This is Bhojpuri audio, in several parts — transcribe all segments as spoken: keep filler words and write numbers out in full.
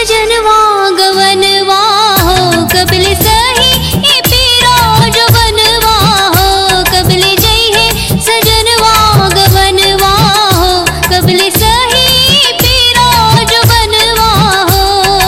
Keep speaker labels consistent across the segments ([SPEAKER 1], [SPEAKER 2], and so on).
[SPEAKER 1] सजनवा गवनवा हो कबले सही ए पीरा जो बनवा हो कबले जई है सजनवा गवनवा हो कबले सही पीरा जो बनवा हो।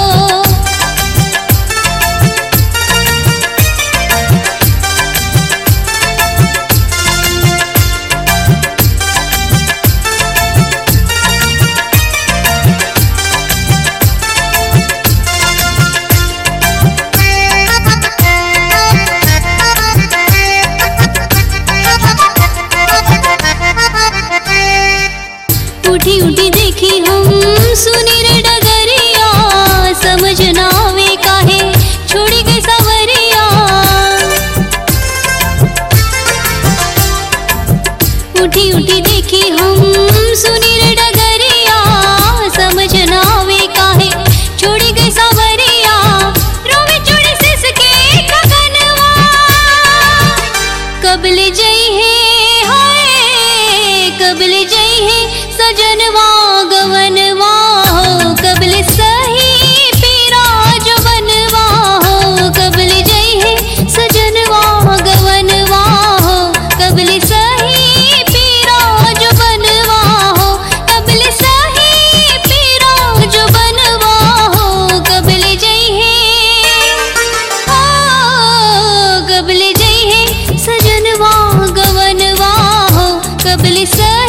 [SPEAKER 1] उठी उठी देखी हम सुनी रे डगरिया समझ ना आवे काहे छोड़ी गई सवरिया। उठी उठी देखी हम सुनी रे डगरिया समझ ना आवे काहे छोड़ी गई सवरिया। रोवे चूड़ी सिसके गगनवा कबले जई है हाय कबले जई है सजनवा गवनवा हो कबले सही पीरा जो बनवा हो कबले जई है सजनवा गवनवा हो कबले सही पीरा जो बनवा हो कबले सही पीरा जो बनवा हो कबले जई है ओ कबले जई है सजनवा गवनवा हो कबले सही